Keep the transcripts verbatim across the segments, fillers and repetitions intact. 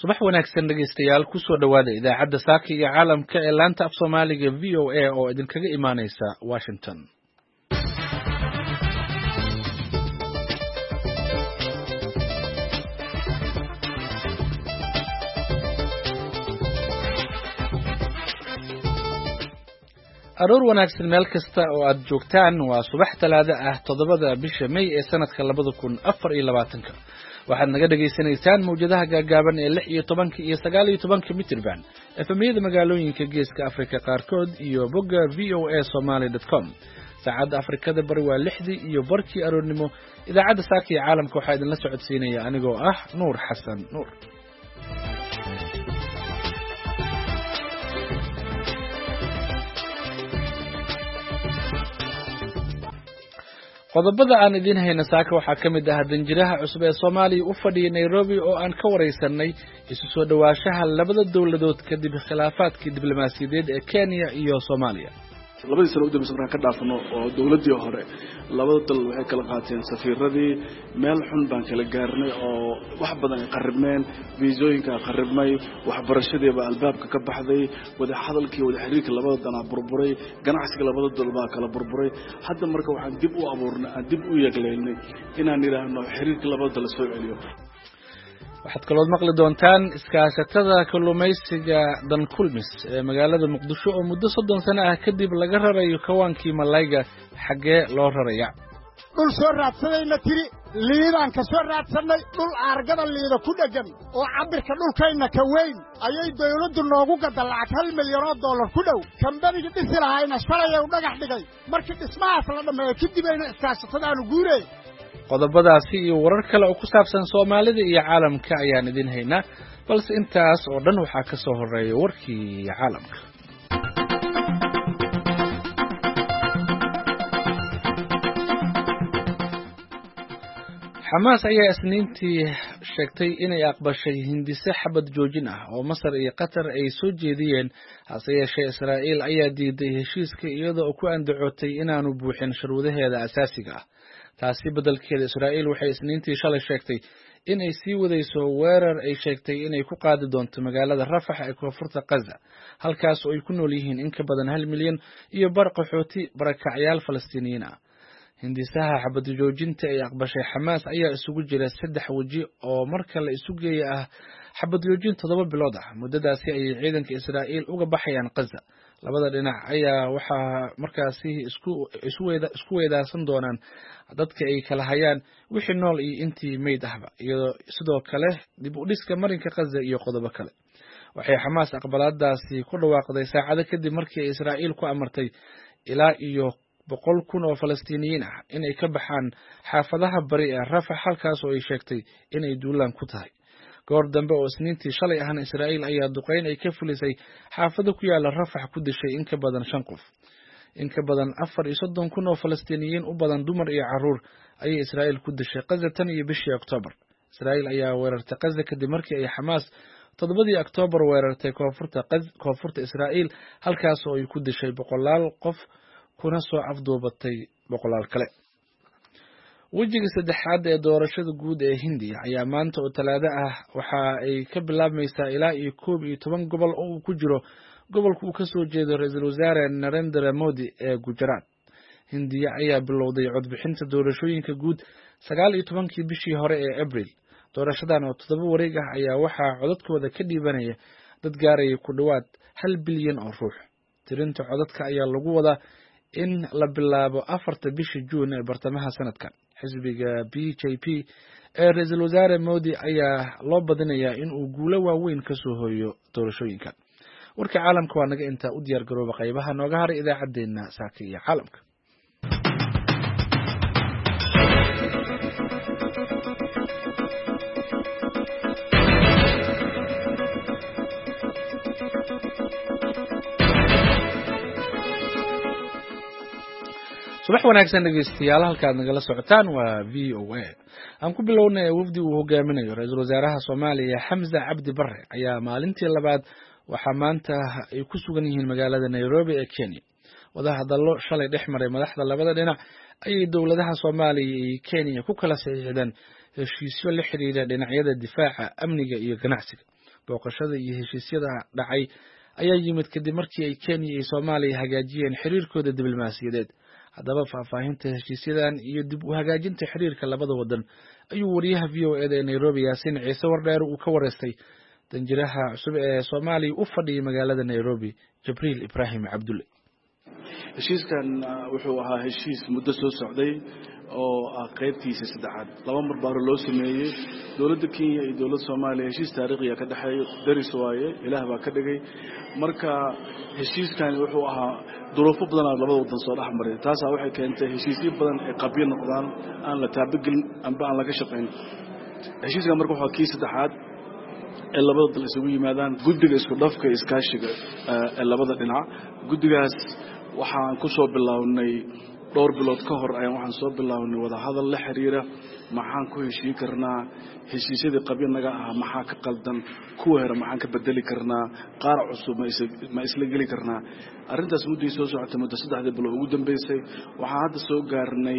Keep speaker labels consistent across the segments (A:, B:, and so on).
A: subax wanaagsan dhegeystayaal ku soo dhawaada idaacadda saaka iyo caalamka ee laanta af Soomaaliga V O A oo idinkaga imaaneysa Washington. aroor wanaagsan meel kasta oo aad joogtaan waa subax talaado ah toddobada bisha May ee sanadka labada kun afar iyo labaatanka waxaad naga dhageysanaysaan mawjadaha gaagaaban ee lix iyo tobanka iyo sagaal iyo tobanka mitirban efemiyada magaalooyinka geeska Afrika qaarkood iyo bogga v o a somali dot com saacadda Afrikada bari waa lixdii iyo barkii aroornimo idaacadda saaka iyo caalamka waxaa idinla socodsiinaya anigoo ah Nuur Xasan Nuur. qodobada aan idin hayna saaka waxaa ka mid ah danjiraha cusub ee Soomaaliya u fadhiya Nairobi oo aan ka wareysanay isu soo dhawaashaha labada dawladood kadib khilaafaadkii diblomaasiyadeed ee Kenya iyo Soomaaliya.
B: labadii sano ugu dambeysay markaan ka dhaafno oo dawladii hore labada dal waxay kala qaateen safiiradii meel xun baan kala gaarnay oo wax badan ay qaribmeen viisooyinka qaribmay waxbarashadii baa albaabka ka baxday wada hadalkii wada xiriirka labada dal burburay ganacsiga labada dal baa kala burburay hadda marka waxaan dib u abuurnay dib u yeegleynay inaan yiraahdo xiriirka labada dal soo celiyo.
A: waxaad kaloo maqli doontaan iskaashatada kalluumaysiga dan kulmis ee magaalada Muqdisho oo muddo soddon sano ah kadib laga rarayo kawaankii malayga xagee loo raraya.
C: dhul soo raadsadayna tiri liidaan ka soo raadsanay dhul aargada liida ku dhagan oo cabirka dhulkayna ka weyn ayay dawladdu noogu gadan lacag hal milyan oo dollar ku dhow kambaniga dhisi lahayna shalay uu dhagax dhigay markii dhismahaas la dhameeyo kadib ayna iskaashatadaanu guuray.
A: qodobadaasi iyo warar kale oo ku saabsan Soomaalida iyo caalamka ayaan idin haynaa balse intaas oo dhan waxaa ka soo horeeya warkii caalamka. Xamaas ayaa isniintii sheegtay inay aqbashay hindise xabad joojin ah oo Masar iyo Qatar ay soo jeediyeen hase yeeshee Israa'iil ayaa diiday heshiiska iyadoo ku andacootay inaanu buuxin shuruudaheeda asaasiga ah. taasi beddelkeeda Israa'iil waxay isniintii shalay sheegtay in ay sii wadayso weerar ay sheegtay inay ku qaadi doonto magaalada Rafah ee koonfurta Gaza halkaas oo ay ku nool yihiin in ka badan hal milyan iyo bar qaxooti barakacyaal Falastiiniyiin ah. hindisaha xabad joojinta ay aqbashay Xamaas ayaa isugu jira saddex waji oo marka la isu geeyo ah xabad joojin toddoba bilood ah muddadaasi ay ciidanka Israa'iil uga baxayaan Gaza. labada dhinac ayaa waxa markaasi isku isku weeda isku weedaasan doonaan dadka ay kala hayaan wixii nool iyo intii meyd ahba iyadoo sidoo kale dib u dhiska marinka Gaza iyo qodobo kale. waxay Xamaas aqbalaadaasi ku dhawaaqday saacado kadib markii Israa'iil ku amartay ilaa iyo boqol kun oo Falastiiniyiin ah inay ka baxaan xaafadaha bari ee Rafah halkaas oo ay sheegtay inay duulaan ku tahay. goor dambe oo isniintii shalay ahna Israa'iil ayaa duqeyn ay ka fulisay xaafado ku yaala Rafah ku dishay in ka badan shan qof. in ka badan afar iyo soddon kun oo Falastiiniyiin u badan dumar iyo carruur ayay Israa'iil ku dishay Gaza tan iyo bishii Oktoobar. Israa'iil ayaa weerartay Gaza kadib markii ay Xamaas toddobadii Oktoobar weerartay koonfurta Gaza koonfurta Israa'iil halkaas oo ay ku dishay boqolaal qof kuna soo afduubatay boqolaal kale. wejiga saddexaad ee doorashada guud ee Hindiya ayaa maanta oo talaado ah waxa ay ka bilaabmaysaa ilaa iyo koob iyo toban gobol oo uu ku jiro gobolka uu ka soo jeedo ra'iisul wasaare Narendra Modi ee Gujarat. Hindiya ayaa bilowday codbixinta doorashooyinka guud sagaal iyo tobankii bishii hore ee Abriil. doorashadan oo toddoba wareeg ah ayaa waxaa codadkooda ka dhiibanaya dad gaaraya ku dhawaad hal bilyan oo ruux. tirinta codadka ayaa lagu wadaa in la bilaabo afarta bishii Juun ee bartamaha sanadkan. xisbiga B J P ee ra'iisul wasaare Modi ayaa loo badinayaa in uu guulo waaweyn ka soo hooyo doorashooyinka. warka caalamka waa naga inta u diyaar garooba qaybaha nooga haray idaacadeena saaka iyo caalamka. subax wanaagsan dhegeystayaal halkaad nagala socotaan waa V O A. aan ku bilownay wafdi uu hogaaminayo ra'iisul wasaaraha Soomaaliya Xamza Cabdi Barre ayaa maalintii labaad waxaa maanta ay ku sugan yihiin magaalada Nairobi ee Kenya. wada hadallo shalay dhex maray madaxda labada dhinac ayay dawladaha Soomaaliya iyo Kenya ku kala saxiixdeen heshiisyo la xiriira dhinacyada difaaca, amniga iyo ganacsiga. booqashada iyo heshiisyada dhacay ayaa yimid kadib markii ay Kenya iyo Soomaaliya hagaajiyeen xiriirkooda diblomaasiyadeed. haddaba faahfaahinta heshiisyadan iyo dib u hagaajinta xiriirka labada wadan ayuu wariyaha V O A da Nairobi Yaasiin Ciise Wardheer uu ka wareystay danjiraha cusub ee Soomaaliya u fadhiyay magaalada Nairobi Jibriil Ibrahim Cabdulle.
B: heshiiskan wuxuu ahaa heshiis muddo soo socday oo ah qaybtiisa saddexaad laba mar baa loo sameeyay dawladda Kenya iyo dawladda Soomaaliya heshiis taariikhi ah ka dhaxeeyo daris waaye ilaah baa ka dhigay marka heshiiskan wuxuu ahaa duruufo badan oo labada wadan soo dhaxmaray taas waxay keentay heshiisyo badan ee qabyo noqdaan aan la taabagelin amba aan laga shaqeyn heshiiskan marka wuxuu kii saddexaad ee labada dal isugu yimaadaan guddiga isku dhafka iskaashiga ee labada dhinac guddigaas waxaan ku soo bilownay dhowr bilood ka hor ayaan waxaan soo bilownay wada hadal la xiriira maxaan ku heshiin karnaa heshiisyadii qabyo naga ah maxaa ka qaldan kuwa hore maxaan ka bedeli karnaa qaar cusub ma isla geli karnaa arrintaas muddo soo socotay muddo saddexda bilood ugu dambeysay waxaan hadda soo gaarnay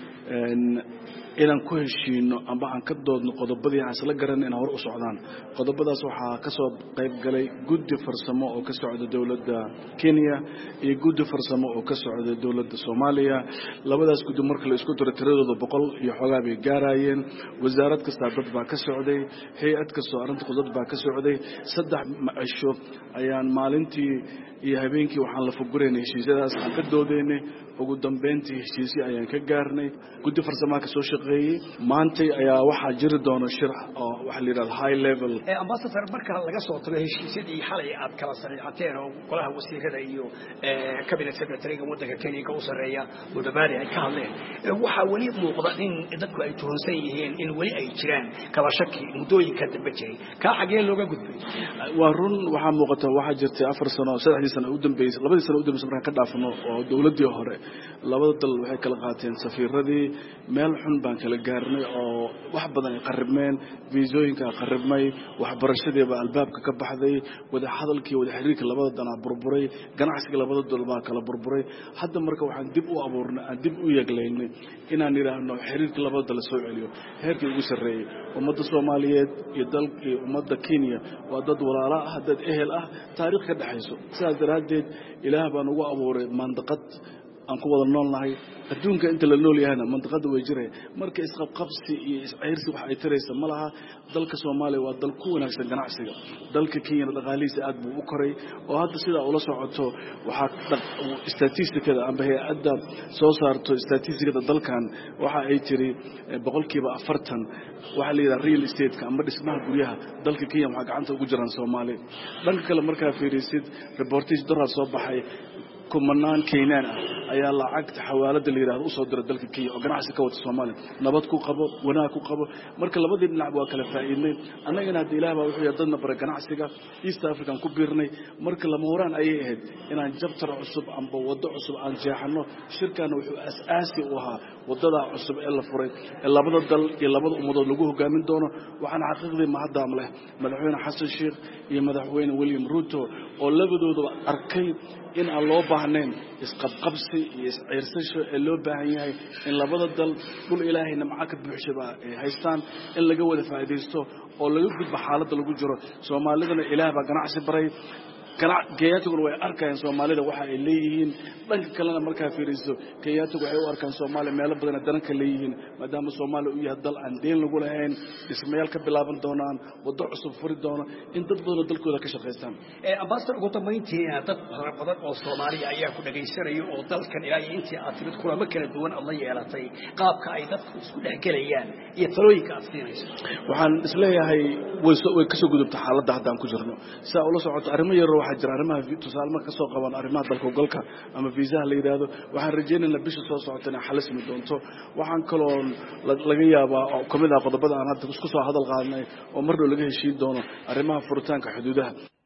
B: inaan ku heshiino amba aan ka doodno qodobadii aan isla garanay in hor u socdaan qodobadaas waxaa ka soo qayb galay guddi farsamo oo ka socda dawladda Kenya iyo guddi farsamo oo ka socda dawladda Soomaaliya labadaas guddi marka la isku daro tiradooda boqol iyo xogaa bay gaarayeen wasaarad kasta dad baa ka socday hay'ad kasta arrinta qodobad baa ka socday saddex maasho ayaan maalintii iyo habeenkii waxaan la fugureynay heshiisyadaas aan ka doodeynay ugu dambeyntii heshiisyo ayaan ka gaarnay guddi farsamo ka soo shaqeeyay maanta ayaa waxa jiri doona shir oo waxa la yiraahdo high level
D: ee ambassador marka laga soo tago heshiisyadii xalay aad kala saxiixateen oo golaha wasiirada iyo cabinet secretary-ga wadanka Kenya ka u sareeya mudabari ay ka hadleen waxa wali muuqda in dadku ay tuhunsan yihiin in wali ay jiraan kala shaki mudooyinka dambe jiray ka xagee looga gudbay
B: waa run waxa muuqata waxa jirtay afar sano saddex sano u dambeysay labadii sano u dambeysay markaan ka dhaafno oo dawladii hore labada dal waxay kala qaateen safiiradii meel xun baan kala gaarnay oo wax badan ay qaribmeen viisooyinka qaribmay waxbarashadii baa albaabka ka baxday wada hadalkii wada xiriirka labada dal burburay ganacsiga labada dal baa kala burburay hadda marka waxaan dib u abuurnay aan dib u yeegleynay inaan yiraahdo xiriirka labada dal soo celiyo heerkii ugu sareeyay ummadda Soomaaliyeed iyo dalka ummadda Kenya waa dad walaalo ah dad ehel ah taariikh ka dhaxayso sidaas daraadeed ilaah baan ugu abuuray mandaqad aan ku wada noolnahay adduunka inta la nool yahay mandaqada way jiray marka isqabqabsi iyo isciirsi wax ay tiraysa malaha dalka Soomaaliya waa dal ku wanaagsan ganacsiga dalka Kenya dhaqaalihiisa aad buu u koray oo hadda sida ula socoto waxa statistikada amba hay'adda soo saarto statistikada dalkan waxa ay tiri boqolkiiba afartan waxa la yiraahdo real estate ka amba dhismaha guryaha dalka Kenya waxa gacanta ugu jiraan Soomaaliya dhanka kale marka fiirisid reportage dara soo baxay kumanaan Kenyan ah ayaa lacagta xawaalada la yiraahdo u soo diray dalka Kenya oo ganacsi ka wada Soomaaliya nabad ku qabo wanaag ku qabo marka labadii dhinac waa kala faa'iidnay annagana hadii Ilaahay baa wuxuu yadana bar ganacsiga East African ku biirnay marka lama horaan ayay ahayd inaan jabtar cusub amba wado cusub aan jeexano shirkan wuxuu asaasi u ahaa wadada cusub ee la furay ee labada dal iyo labada ummadood lagu hogaamin doono waxaan xaqiiqdii ma hadda amleh madaxweyne Xasan Sheikh iyo madaxweyne William Ruto oo labadooda arkay in aan loo baahnayn isqabqabsi iyo isciirsasho ee loo baahan yahay in labada dal dhul ilaahayna macaa ka buuxshaba ay haystaan in laga wada faa'iideysto oo laga gudbo xaaladda lagu jiro Soomaalidana Ilaah baa ganacsi baray geeyatuguna way arkayaan Soomaalida waxa ay leeyihiin dhanka kalena marka fiiriso geeyatugu waxay u arkaan Soomaaliya meel badan danka leeyihiin maadaama Soomaaliya uu yahay dal aan deen lagu lahayn dhismayaal ka bilaaban doonaan wado cusub furi doona in dad badan dalkooda ka shaqeystaan
D: ee ambassador ugu dambeyntii dad badan oo Soomaaliya ayaa ku dhageysanaya oo dalkan ilaa intii aad timid kulamo kala duwan alla yeelatay qaabka ay dadku isku dhexgalayaan iyo talooyinka aad siinayso
B: waxaan isleeyahay way ka soo gudubtay xaaladda hadda aan ku jirno saa ula socoto arrimo yar waxa jira arrimaha tusaalma ka soo qaban arrimaha dalka golka ama visa la yiraahdo waxaan rajaynaynaa bisha soo socotana xalismi doonto waxaan kaloo laga yaabaa kamid ah qodobada aan hadda isku soo hadal qaadnay oo mar dhow laga heshiin doono arrimaha furitaanka xuduudaha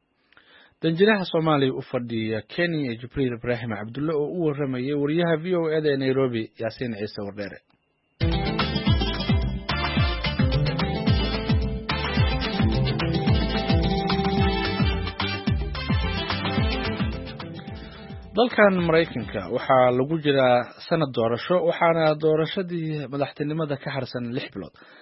A: danjiraha Soomaaliya u fadhiya Kenya Jibriil Ibrahim Cabdulle oo u waramayay wariyaha V O A da Nairobi Yaasiin Ciise Wardheer dalkan Mareykanka waxaa lagu jiraa sanad doorasho waxaana doorashadii madaxtinimada ka harsan lix bilood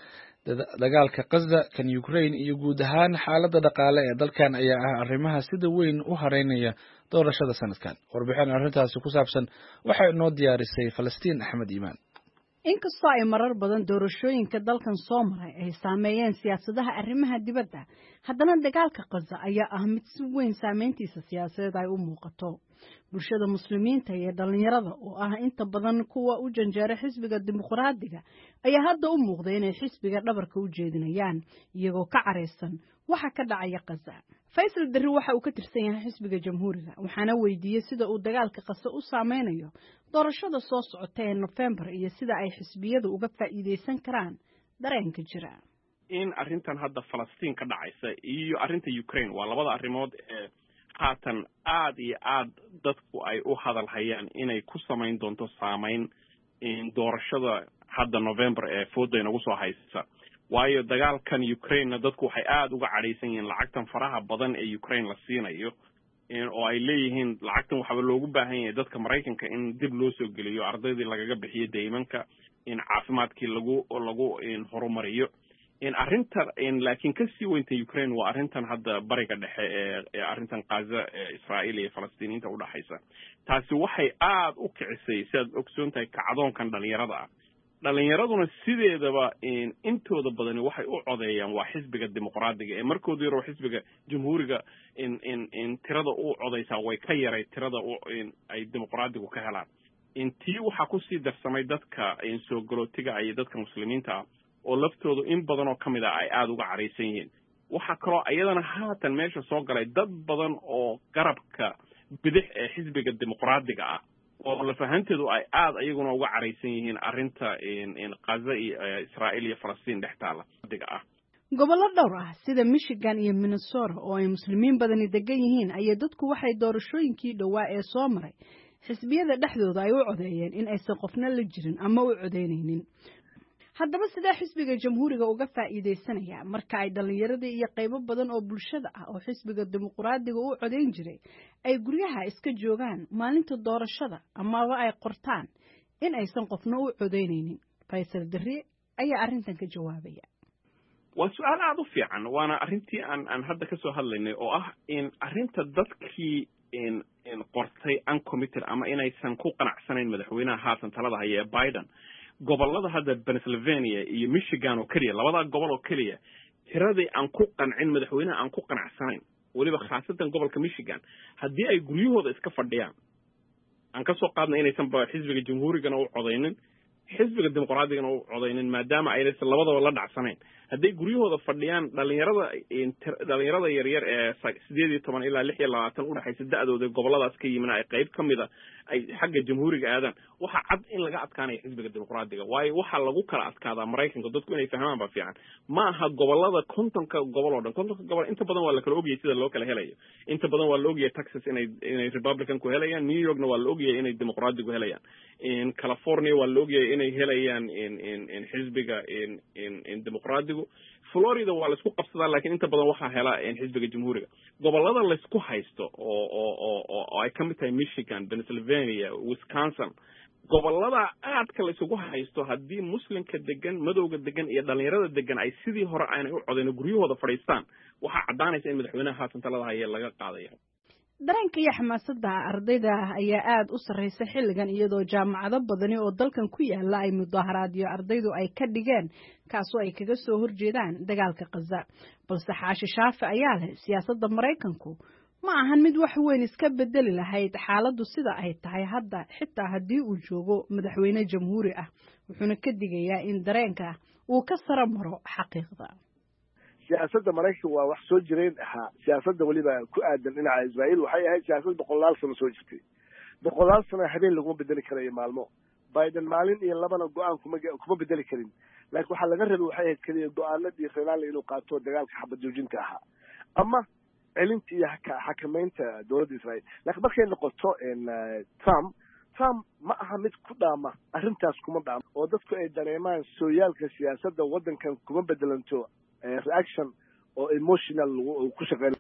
A: dagaalka Gaza kan Ukraine iyo guud ahaan xaaladda dhaqaale ee dalkan ayaa ah arrimaha sida weyn u hareynaya doorashada sanadkan. Warbixin arrintaasi ku saabsan waxay inoo diyaarisay Falastiin Axmed Iimaan.
E: inkastoo ay marar badan doorashooyinka dalkan soo maray ay saameeyeen siyaasadaha arrimaha dibadda, haddana dagaalka Gaza ayaa ah mid si weyn saameyntiisa siyaasadeed ay u muuqato. bulshada muslimiinta iyo dhalinyarada oo ah inta badan kuwa u janjeera xisbiga dimuqraadiga ayaa hadda u muuqday inay xisbiga dhabarka u jeedinayaan iyagoo ka careysan waxa ka dhacaya Gaza. Faysal Darri waxa uu ka tirsan yahay xisbiga jamhuuriga, waxaana weydiiyay sida uu dagaalka Gaza u saameynayo doorashada soo socota ee November iyo sida ay xisbiyadu uga faa'iideysan karaan dareenka jira.
F: in arrintan hadda Falastiin ka dhacaysa iyo arrinta Ukraine waa labada arrimood ee haatan aad iyo aad dadku ay u hadal hayaan inay ku samayn doonto saameyn in doorashada hadda November ee fooda inagu soo haysta. waayo dagaalkan Ukraine dadku waxay aad uga cadhaysan yihiin lacagtan faraha badan ee Ukraine la siinayo in oo ay leeyihiin lacagtan waxa loogu baahan yahay dadka Mareykanka in dib loo soo geliyo ardaydii lagaga bixiyo deymanka in caafimaadkii lagu lagu in horumariyo in arrinta in laakiin ka sii weynta Ukraine waa arrintan hadda bariga dhexe ee arrintan Gaza ee Israa'iil iyo Falastiiniinta u dhaxaysa. taasi waxay aad u kicisay sidaad ogsoontahay kacdoonkan dhalinyarada ah. dhalinyaraduna sideedaba in intooda badani waxay u codeeyaan waa xisbiga dimuqraadiga ee markoodii hore xisbiga jamhuuriga in in in tirada u codeysa way ka yaray tirada in ay dimuqraadigu ka helaan. intii waxa ku sii darsamay dadka in soo galootiga ay dadka muslimiinta ah oo laftoodu in badan oo kamid ah ay aad uga careysan yihiin. waxa kaloo ayadana haatan meesha soo galay dad badan oo garabka bidix ee xisbiga dimuqraadiga ah oo la fahanteedu ay aad ayaguna uga careysan yihiin arrinta in in Gaza iyo Israa'iil iyo Falastiin dhextaala diga ah.
E: gobollo dhowr ah sida Michigan iyo Minnesota oo ay muslimiin badani degan yihiin ayay dadku waxay doorashooyinkii dhawaa ee soo maray xisbiyada dhexdooda ay u codeeyeen in aysan qofna la jirin ama u codeynaynin. haddaba sidee xisbiga jamhuuriga uga faa'iideysanaya marka ay dhalinyarada iyo qaybo badan oo bulshada ah oo xisbiga dimuqraadiga u codeyn jiray ay guryaha iska joogaan maalinta doorashada amaba ay qortaan in aysan qofna u codeynaynin? Faysal Darri ayaa arrintan ka jawaabaya.
F: waa su'aal aad u fiican waana arrintii aan aan hadda ka soo hadlaynay oo ah in arrinta dadkii in in qortay uncommitted ama inaysan ku qanacsanayn madaxweynaha haatan talada haya ee Biden. gobolada hadda Pennsylvania iyo Michigan oo kaliya labada gobol oo kaliya tiradii aan ku qancin madaxweynaha aan ku qanacsanayn waliba khaasatan gobolka Michigan haddii ay guryahooda iska fadhiyaan aan ka soo qaadnay inaysan ba xisbiga jamhuurigana u codeynin xisbiga dimuqraadiga u codeynin maadaama ay labadaba la dhacsanayn haddii guryahooda fadhiyaan dhalinyarada dhalinyarada yar yar ee sideed iyo toban ilaa lix iyo labaatan u dhaxaysa da'dooda goboladaas ka yimina ay qayb kamida ay xagga jamhuuriga aadaan waxa cad in laga adkaanayo xisbiga dimuqraadiga waayo waxa lagu kala adkaadaa Mareykanka dadku inay fahmaan ba fiican ma aha gobolada kontonka gobol oo dhan kontonka gobol inta badan waa la kala ogyahay sida loo kala helayo inta badan waa la ogyahay Texas inay inay Republican ku helayaan New Yorkna waa la ogyahay inay dimuqraadigu helayaan in California waa la ogyahay inay helayaan in in in xisbiga in in in dimuqraadigu Florida waa la isku qabsadaa laakiin inta badan waxa hela in xisbiga jamhuuriga gobolada la isku haysto oo oo oo ay kamid tahay Michigan, Pennsylvania, Wisconsin gobolada aadka la isugu haysto haddii muslimka degan madowga degan iyo dhalinyarada degan ay sidii hore aanay u codeyn guryahooda fadhiistaan waxa cadaanaysa in madaxweynaha haatan talada haya laga qaadayo.
E: dareenka iyo xamaasadda ardayda ayaa aad u sarreysa xilligan iyadoo jaamacado badani oo dalkan ku yaala ay mudaharaadyo ardaydu ay ka dhigeen kaasoo ay kaga soo horjeedaan dagaalka Gaza. balse Xaashi Shaafi ayaa leh siyaasadda Mareykanku ma ahan mid wax weyn iska bedeli lahayd xaaladdu sida ay tahay hadda xitaa haddii uu joogo madaxweyne jamhuuri ah wuxuuna ka digayaa in dareenka uu ka sara maro xaqiiqda.
G: siyaasadda Mareykanka waa wax soo jireen ahaa siyaasadda waliba ku aadan dhinaca Israa'iil waxay ahayd siyaasad boqolaal sano soo jirtay boqolaal sano habeen lagu bedeli karay maalmo Biden maalin iyo labana go'aan kuma kuma bedeli karin laakiin waxa laga rabay waxay ahayd kaliya go'aanadii Israa'iil inuu qaato dagaalka xabad joojinta ahaa ama celinta iyo xakameynta dowladda Israa'iil. laakiin markay noqoto in Trump Trump ma aha mid ku dhaama arrintaas kuma dhaama oo dadku ay dareemaan sooyaalka siyaasadda waddankan kuma bedelanto reaction or emotional ku shaqeyn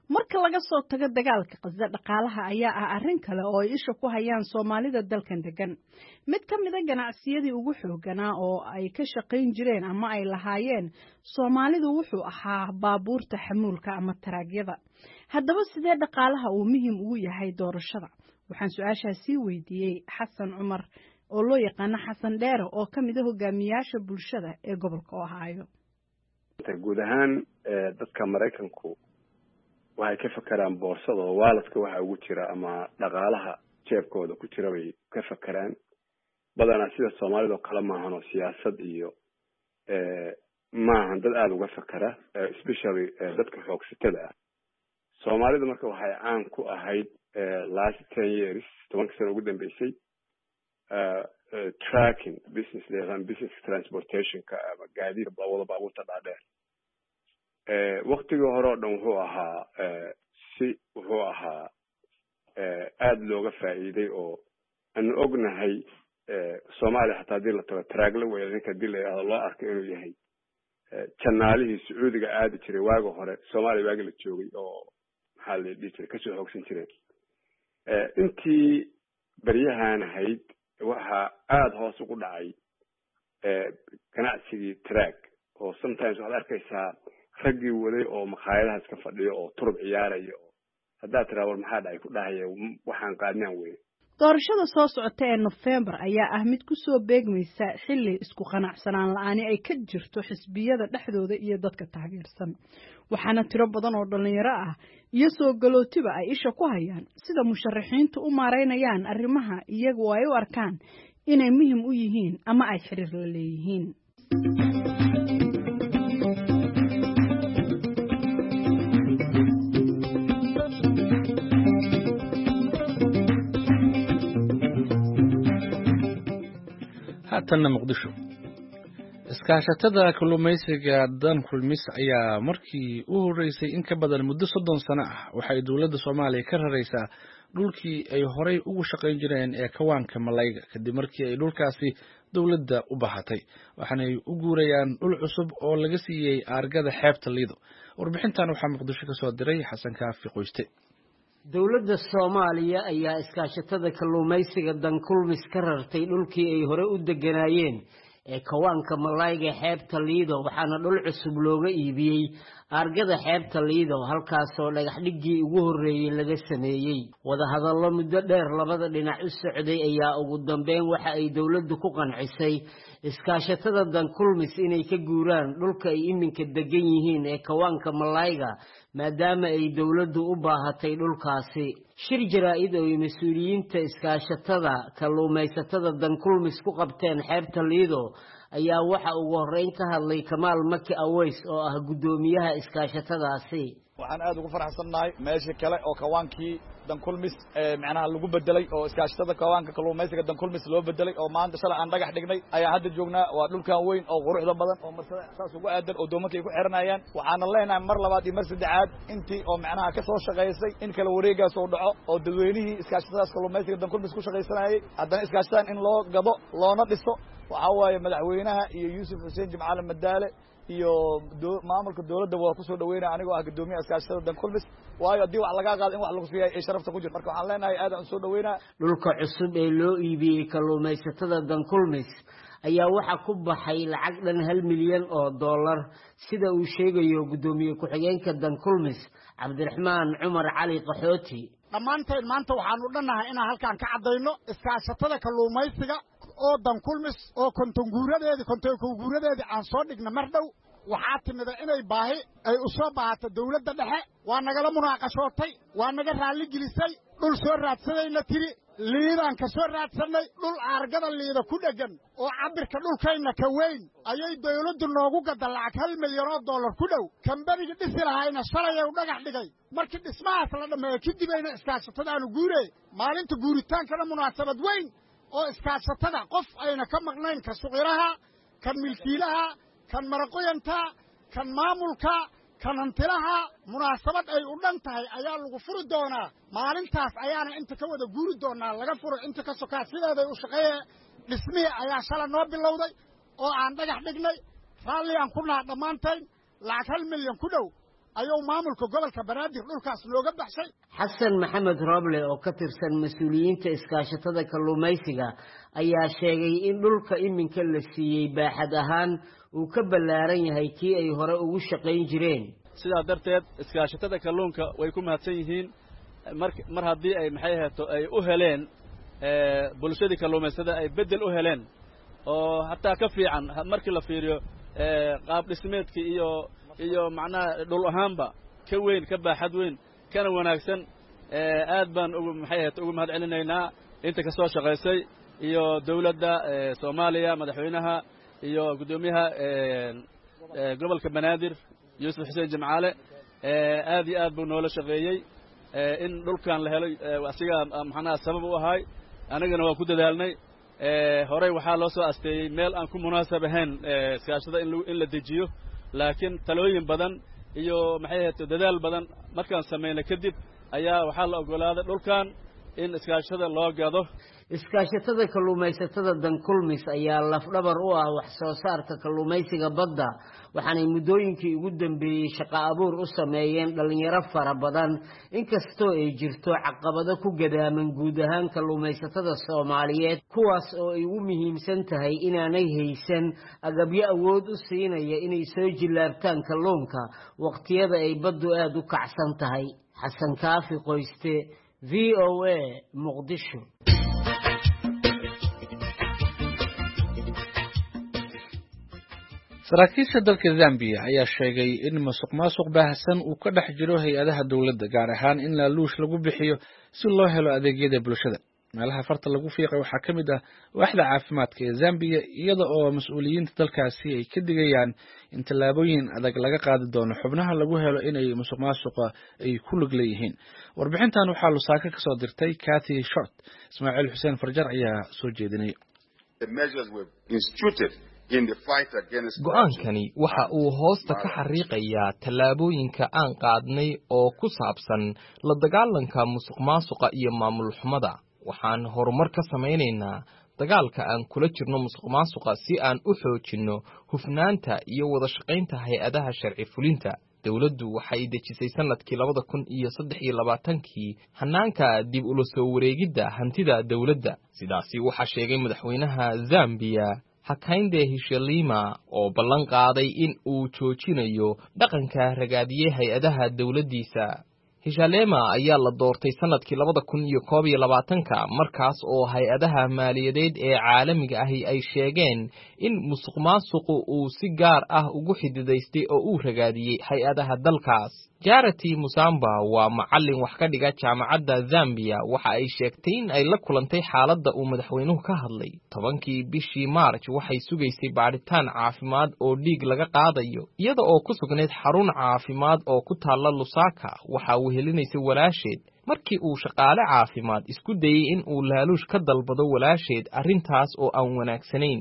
E: marka laga soo tago dagaalka qasda dhaqaalaha ayaa ah arrin kale oo ay isha ku hayaan Soomaalida dalkan degan mid ka mid ah ganacsiyadii ugu xooganaa oo ay ka shaqayn jireen ama ay lahaayeen Soomaalidu wuxuu ahaa baabuurta xamuulka ama taraagyada haddaba sidee dhaqaalaha uu muhiim ugu yahay doorashada waxaan su'aashaasi weydiiyay Xasan Cumar oo loo yaqaan Xasan Dheere oo ka mid ah hogaamiyaasha bulshada ee gobolka Ohio
H: guud ahaan dadka Mareykanku waxay ka fakaraan boorsada oo waaladka waxa ugu jira ama dhaqaalaha jeebkooda ku jira bay ka fakaraan badanaa sida Soomaalida kala maahan oo siyaasad iyo ee maahan dad aad uga fakara especially dadka xoogsatada ah Soomaalida marka waxay caan ku ahayd last ten years toban sano ugu dambeysay tracking business leeyahay business transportation ka ama gaadiid bawada baabuurta dhaadheer ee waqtiga hore oo dhan wuxuu ahaa si wuxuu ahaa aad looga faa'iiday oo aan ognahay Soomaaliya hataa dil la tago traagla way ninka dil ay loo arkay inuu yahay janaalihii Sacuudiga aad jiray waaga hore Soomaaliya waaga la joogay oo maxaa la dhigay ka soo xoogsan jireen ee intii bariyahan ahayd waxa aad hoos ugu dhacay ee ganacsigii track oo sometimes waad arkaysaa raggii waday oo maqaayadaha iska fadhiyo oo turub ciyaaraya oo hadaa tiraawar maxaa dhacay ku dhahaya waxaan qaadnaan weey
E: doorashada soo socota ee November ayaa ah mid ku soo beegmaysa xilli isku qanacsanaan la'aan ay ka jirto xisbiyada dhexdooda iyo dadka taageersan waxaana tiro badan oo dhalinyaro ah iyo soo galootiba ay isha ku hayaan sida musharaxiintu u maareynayaan arrimaha iyagu ay u arkaan inay muhiim u yihiin ama ay xiriir la leeyihiin
A: haatan muqdisho iskaashatada kalluumaysiga dan kulmis ayaa markii u horeysay in ka badan muddo soddon sano ah waxay dawladda Soomaaliya ka raraysaa dhulkii ay horay ugu shaqayn jireen ee kawaanka malayga kadib markii ay dhulkaasi dawladda u baahatay waxaanay u guurayaan dhul cusub oo laga siiyay aargada xeebta Liido warbixintan waxaa muqdisho ka soo diray Xasan Kaafi Qoyste
I: dawladda Soomaaliya ayaa iskaashatada kalluumaysiga dan kulmis ka rartay dhulkii ay hore u deganaayeen ee kawaanka malayga xeebta Liido waxaana dhul cusub looga iibiyay aargada xeebta Liido halkaas oo dhagax dhigii ugu horeeyay laga sameeyay wada hadallo muddo dheer labada dhinac u socday ayaa ugu dambeyn waxa ay dawladdu ku qancisay iskaashatada dan kulmis inay ka guuraan dhulka ay iminka degan yihiin ee kawaanka malayga maadaama ay dawladdu u baahatay dhulkaasi shir jaraa'id oo mas'uuliyiinta iskaashatada kalluumaysatada dan kulmis ku qabteen xeebta Liido ayaa waxa ugu horeyn ka hadlay Kamaal Maki Aways oo ah gudoomiyaha iskaashatadaasi
J: waxaan aad ugu faraxsanahay meesha kale oo kawaankii dan kulmis ee macnaha lagu bedelay oo iskaashatada kawaanka kalluumaysiga dan kulmis loo bedelay oo maanta shalay aan dhagax dhignay ayaa hadda joognaa waa dhulkan weyn oo quruxda badan oo marsada saas ugu aadan oo doomanka ay ku xiranayaan waxaana leenahay mar labaad iyo mar saddexaad intii oo macnaha ka soo shaqeysay in kala wareegaas oo dhaco oo dadweynihii iskaashatadaas kalluumaysiga dan kulmis ku shaqeysanayay haddana iskaashadan in loo gado loona dhiso waxa waaye madaxweynaha iyo Yuusuf Xuseen Jimcaale Madaale iyo maamulka dawladda waa ku soo dhaweynaa anigoo ah gudoomiyaha iskaashatada dan kulmis waayo hadii wax laga qaado in wax lagu siiyay ay sharafta ku jirto marka waxaan leenahay aad aan soo dhaweynaa
I: dhulka cusub ee loo iibiyay kalluumaysatada dan kulmis ayaa waxa ku baxay lacag dhan hal milyan oo dollar sida uu sheegayo gudoomiye ku-xigeenka dan kulmis Cabdiraxmaan Cumar Cali Qaxooti
C: dhamaanteen maanta waxaan u dhannahay inaan halkaan ka cadayno iskaashatada kalluumaysiga oo dan kulmis oo kontonguuradeedii kontonguuradeedii aan soo dhigna mar dhow waxaa timida inay baahi ay u soo baahato dawladda dhexe waa nagala munaaqashootay waa naga raalli gelisay dhul soo raadsadayna tiri liidaan ka soo raadsanay dhul aargada Liido ku dhegan oo cabirka dhulkayna ka weyn ayay dawladdu noogu gadan lacag hal milyan oo dollar ku dhow kambaniga dhisi lahayna shalay uu dhagax dhigay markii dhismahaas la dhameeyo kadib ayna iskaashatadaanu guuray maalinta guuritaankana munaasabad weyn oo iskaashatada qof ayna ka maqnayn ka suqiraha kan milkiilaha kan maraqoyanta kan maamulka kan hantilaha munaasabad ay u dhan tahay ayaa lagu furi doonaa maalintaas ayaana inta ka wada guuri doonaa laga furo inta ka sokaa sideeday u shaqeeyeen dhismihii ayaa shalay noo bilowday oo aan dhagax dhignay raalli aan ku naha dhammaantayn lacag hal milyan ku dhow ayuu maamulka gobolka banaadir dhulkaas looga baxshay.
I: xasan maxamed roble oo ka tirsan mas'uuliyiinta iskaashatada kalluumaysiga ayaa sheegay in dhulka iminka la siiyey baaxad ahaan uu ka ballaaran yahay kii ay hore ugu shaqayn jireen.
K: sidaa darteed iskaashatada kalluunka way ku mahadsan yihiin mar mar haddii ay maxay ahaato ay u heleen bulshadii kalluumaysada ay bedel u heleen oo hataa ka fiican markii la fiiriyo qaab dhismeedkii iyo iyo macnaha dhul ahaanba ka weyn ka baaxad weyn kana wanaagsan aad baan ugu maxay ahaato ugu mahad celinaynaa inta ka soo shaqaysay iyo dawladda Soomaaliya madaxweynaha iyo gudoomiyaha gobolka Banaadir Yuusuf Xuseen Jimcaale aad iyo aad buu noola shaqeeyay in dhulkan la helo asiga maxana sabab u ahay anagana waa ku dadaalnay horey waxaa loo soo asteeyay meel aan ku munaasab ahayn iskaashada in la dejiyo laakiin talooyin badan iyo maxay ahayd dadaal badan markaan sameeyna kadib ayaa waxaa la ogolaaday dhulkan in iskaashada loo gado.
I: iskaashatada kalluumaysatada dankulmis ayaa lafdhabar u ah wax soo saarka kalluumaysiga badda waxaanay muddooyinkii ugu dambeeyey shaqo abuur u sameeyeen dhalinyaro fara badan inkastoo ay jirto caqabado ku gadaaman guud ahaan kalluumaysatada Soomaaliyeed kuwaas oo ay ugu muhiimsan tahay inaanay haysan agabyo awood u siinaya inay soo jilaabtaan kalluunka waqtiyada ay baddu aad u kacsan tahay. xasan kaafi qoyste V O A Muqdisho.
A: saraakiisha dalka Zambia ayaa sheegay in musuqmaasuq baahsan uu ka dhex jiro hay'adaha dawladda gaar ahaan in laaluush lagu bixiyo si loo helo adeegyada bulshada. meelaha farta lagu fiiqay waxaa ka mid ah waaxda caafimaadka ee Zambia iyada oo mas'uuliyiinta dalkaasi ay ka digayaan in tallaabooyin adag laga qaadi doono xubnaha lagu helo inay musuqmaasuqa ay ku lug leeyihiin. warbixintan waxaa Lusaka ka soo dirtay Kathy Short. Ismaaciil Xuseen Farjar ayaa soo jeedinay.
L: go-aankani waxa uu hoosta ka xariiqayaa tallaabooyinka aan qaadnay oo ku saabsan la dagaalanka musuqmaasuqa iyo maamul xumada. waxaan horumar ka samaynaynaa dagaalka aan kula jirno musuqmaasuqa si aan u xoojinno hufnaanta iyo wada shaqaynta hay'adaha sharci fulinta. dawladdu waxay dejisay sanadkii labada kun iyo saddex iyo labaatankii hanaanka dib ula soo wareegidda hantida dawladda. sidaasi waxaa sheegay madaxweynaha Zambia Hakainde Hichilema oo ballan qaaday in uu joojinayo dhaqanka ragaadiyay hay'adaha dawladdiisa. Hichilema ayaa la doortay sanadkii labada kun iyo koob iyo labaatanka markaas oo hay'adaha maaliyadeed ee caalamiga ahi ay sheegeen in musuqmaasuqu uu si gaar ah ugu xididaystay oo uu ragaadiyay hay'adaha dalkaas. Jarati Musamba waa macallin wax ka dhiga jaamacadda Zambia waxa ay sheegtay in ay la kulantay xaaladda uu madaxweynuhu ka hadlay. tobankii bishii March waxay sugaysay baaritaan caafimaad oo dhiig laga qaadayo iyada oo ku sugnayd xarun caafimaad oo ku taala Lusaka waxa uu helinaysay walaasheed markii uu shaqaale caafimaad isku dayay in uu laaluush ka dalbado walaasheed arrintaas oo aan wanaagsanayn.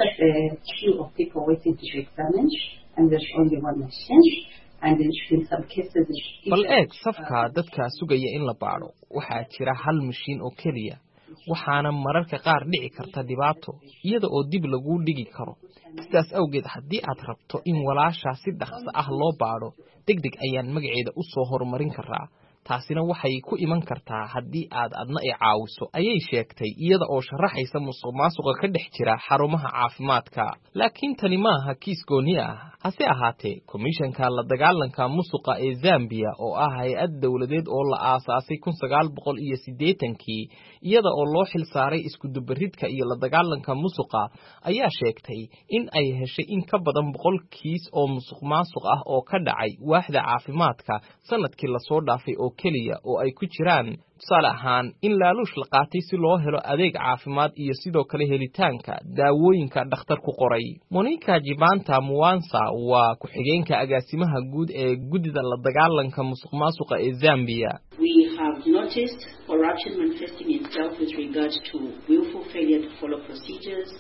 L: bal eeg safka dadka sugaya in la baadho waxaa jira hal mashiin oo keliya waxaana mararka qaar dhici karta dhibaato iyada oo dib lagu dhigi karo. sidaas awgeed haddii aad rabto in walaashaa si dhaqso ah loo baadho degdeg ayaan magaceeda u soo horumarin karaa. taasina waxay ku iman kartaa haddii aad adna i caawiso ayay sheegtay iyada oo sharaxaysa musuqmaasuqa ka dhex jira xarumaha caafimaadka. laakiin tani maaha kiis gooni ah. hase ahaatee komishanka la dagaalanka musuqa ee Zambia oo ah hay'ad dawladeed oo la aasaasay kun sagaal boqol iyo siddeetankii iyada oo loo xil saaray isku dubaridka iyo la dagaalanka musuqa ayaa sheegtay in ay heshay in ka badan boqol kiis oo musuqmaasuq ah oo ka dhacay waaxda caafimaadka sanadkii la soo dhaafay oo keliya oo ay ku jiraan tusaale ahaan in laaluush la qaatay si loo helo adeeg caafimaad iyo sidoo kale helitaanka daawooyinka dhakhtar ku qoray. Monica Jibanta Mwansa waa ku-xigeenka agaasimaha guud ee guddida la dagaalanka musuqmaasuqa ee Zambia.
M: We have noticed corruption manifesting itself with regard to willful failure to follow procedures.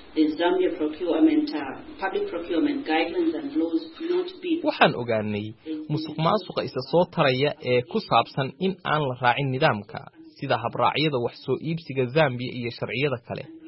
L: waxaan ogaanay musuqmaasuqa isa soo taraya ee ku saabsan in aan la raacin nidaamka sida habraacyada wax soo iibsiga Zambia iyo sharciyada kale.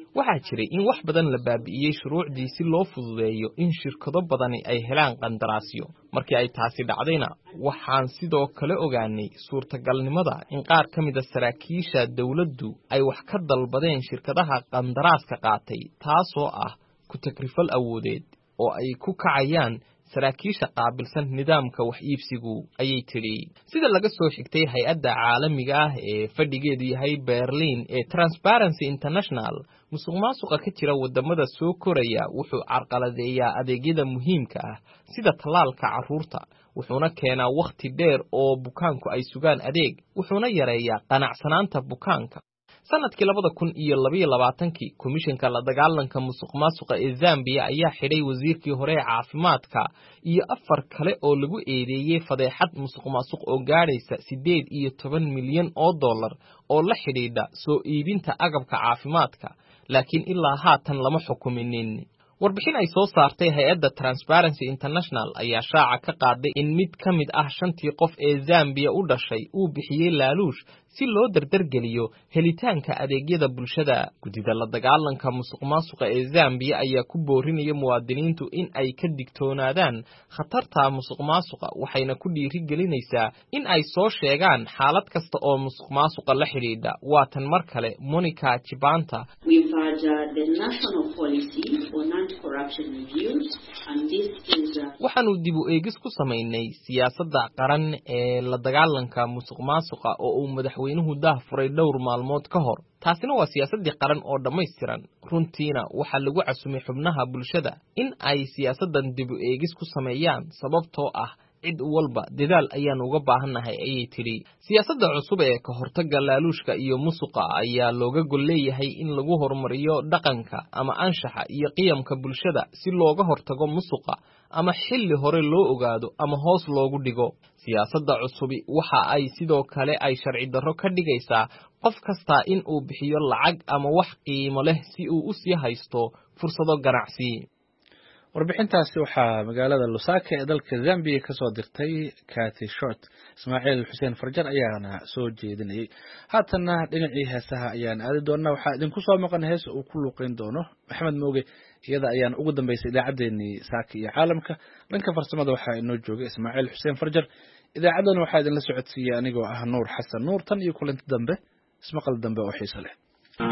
L: waxaa jiray in wax badan la baabi'iyey shuruucdii si loo fududeeyo in shirkado badani ay helaan qandaraasyo markii ay taasi dhacdayna waxaan sidoo kale ogaanay suurtagalnimada in qaar ka mid a saraakiisha dawladdu ay wax ka dalbadeen shirkadaha qandaraaska qaatay taasoo ah ku takrifal awoodeed oo ay ku kacayaan saraakiisha qaabilsan nidaamka wax iibsigu ayay tiri sida laga soo xigtay hay'adda caalamiga ah ee fadhigeedu yahay Berlin ee Transparency International musuqmaasuqa ka jira wadamada soo koraya wuxuu carqaladeeyaa adeegyada muhiimka ah sida talaalka carruurta wuxuuna keenaa waqti dheer oo bukaanku ay sugaan adeeg wuxuuna yareeyaa qanacsanaanta bukaanka sanadkii labada kun iyo laba iyo labaatankii komishanka la dagaalanka musuqmaasuqa ee Zambia ayaa xidhay wasiirkii hore ee caafimaadka iyo afar kale oo lagu eedeeyay fadeexad musuqmaasuq oo gaadhaysa sideed iyo toban milyan oo dollar oo la xidhiidha soo iibinta agabka caafimaadka laakiin ilaa haatan lama xukuminin warbixin ay soo saartay hay'adda Transparency International ayaa shaaca ka qaaday in mid ka mid ah shantii qof ee Zambia u dhashay uu bixiyay laaluush si loo dardargeliyo helitaanka adeegyada bulshada gudida la dagaalanka musuqmaasuqa ee Zambia ayaa ku boorinaya muwaadiniintu in ay ka digtoonaadaan khatarta musuqmaasuqa waxayna ku dhiirigelinaysaa in ay soo sheegaan xaalad kasta oo musuqmaasuqa la xiriidha waa tan mar kale Monica Chibanta
M: We've had uh, the national policy on anti-corruption reviews and this is uh...
L: waxaanu dib u eegis ku sameynay siyaasadda qaran ee la dagaalanka musuqmaasuqa oo uu madaxweynuhu daahfuray dhowr maalmood ka hor taasina waa siyaasadii qaran oo dhammaystiran runtiina waxaa lagu casumay xubnaha bulshada in ay siyaasaddan dib u eegis ku sameeyaan sababtoo ah cid walba dadaal ayaan uga baahanahay ayay tiri siyaasadda cusub ee ka hortagga laaluushka iyo musuqa ayaa looga gol leeyahay in lagu horumariyo dhaqanka ama anshaxa iyo qiyamka bulshada si looga hortago musuqa ama xilli hore loo ogaado ama hoos loogu dhigo siyaasadda cusubi waxa ay sidoo kale ay sharci darro ka dhigaysaa qof kasta in uu bixiyo lacag ama wax qiimo leh si uu u sii haysto fursado ganacsi
A: warbixintaasi waxaa magaalada Lusaka ee dalka Zambia ka soo dirtay Cathy Short Ismaaciil Xuseen Farjar ayaana soo jeedinayay haatana dhinacii heesaha ayaan aadi doonaa waxaa idinku soo maqan hees uu ku luqeyn doono Maxamed Mooge iyada ayaan ugu dambeysay idaacadeennii saaka iyo caalamka dhanka farsamada waxaa inoo joogay Ismaaciil Xuseen Farjar idaacadan waxaa idin la socodsiiyay anigoo ah Nuur Xasan Nuur tan iyo kulanti dambe ismaqal dambe oo xiiso leh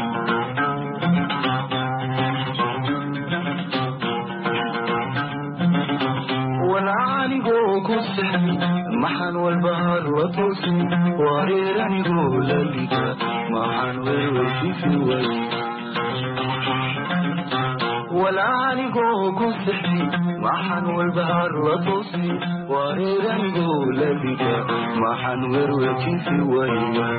N: maxaan walbahar watusi wareeranigu lalika maxaan werweysiisi way walaanigu ku sixi maxaan walbahar watusi wareeranigu lalika maxaan werweysiisi way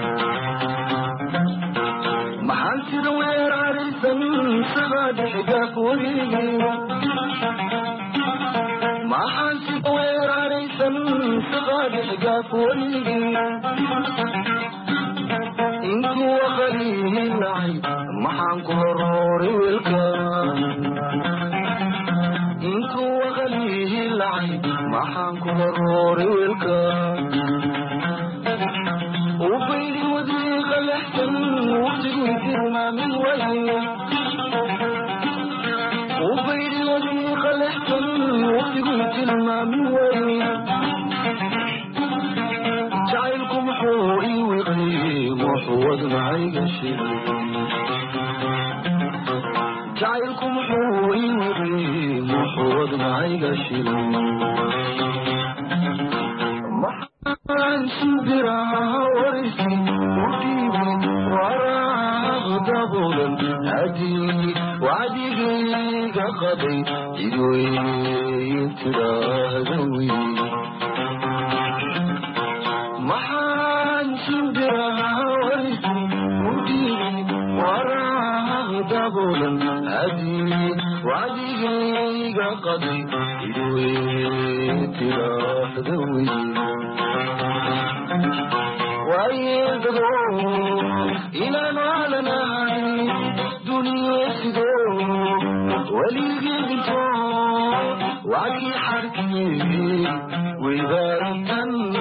N: maxaan sida weeraraysan sida dhexgaaf weligii maxaan sida weeraraysan صغادح قولي إنكو وخليه اللعي محان كروري والكام إنكو وخليه اللعي محان كروري والكام وبيني وديق الأحسن وقتقوي كرما من وجهي وبيني وديق الأحسن وقتقوي كرما من وجهي جعلكم حوري وغيم وحوض معي قشير جعلكم حوري وغيم وحوض معي قشير محان سندراها ورثي وقيمي وراها غضبولا هدي وعدي قضي جدوي يتراهدوي محان سندراها ورثي وقيمي وراها غضبولا هدي وعدي قضي جدوي يتراهدوي ويقضوا إلى نعلنا دنيا سدوا وليقضوا وعلي حركي وإذا رمتن